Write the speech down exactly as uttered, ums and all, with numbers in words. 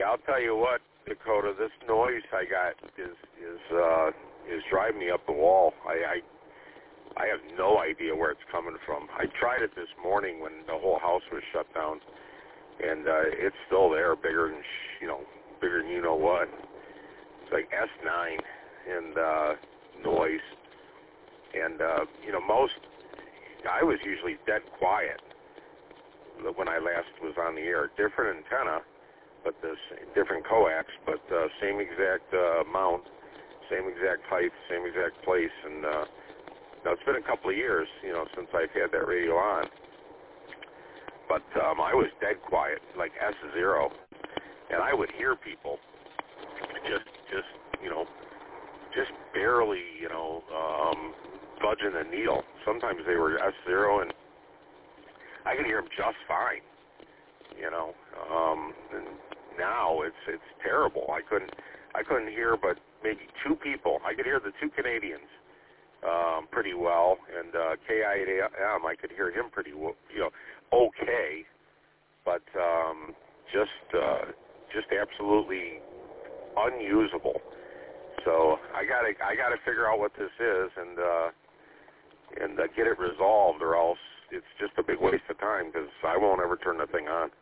I'll tell you what, Dakota, this noise I got is is uh, is driving me up the wall. I, I I have no idea where it's coming from. I tried it this morning when the whole house was shut down, and uh, it's still there, bigger than sh- you know, bigger than you know what. It's like S nine and uh, noise, and uh, you know most. I was usually dead quiet when I last was on the air. Different antenna, but the different coax, but uh, same exact uh, mount, same exact height, same exact place. And uh, now it's been a couple of years, you know, since I've had that radio on. But um, I was dead quiet, like S zero, and I would hear people just, just you know, just barely, you know, um, budging the needle. Sometimes they were S zero, and I could hear them just fine, you know. Um, and now it's it's terrible. I couldn't I couldn't hear but maybe two people. I could hear the two Canadians um, pretty well, and uh, K I eight M I could hear him pretty well, you know, okay, but um, just uh, just absolutely unusable. So I gotta I gotta figure out what this is and uh, and uh, get it resolved, or else it's just a big waste of time because I won't ever turn the thing on.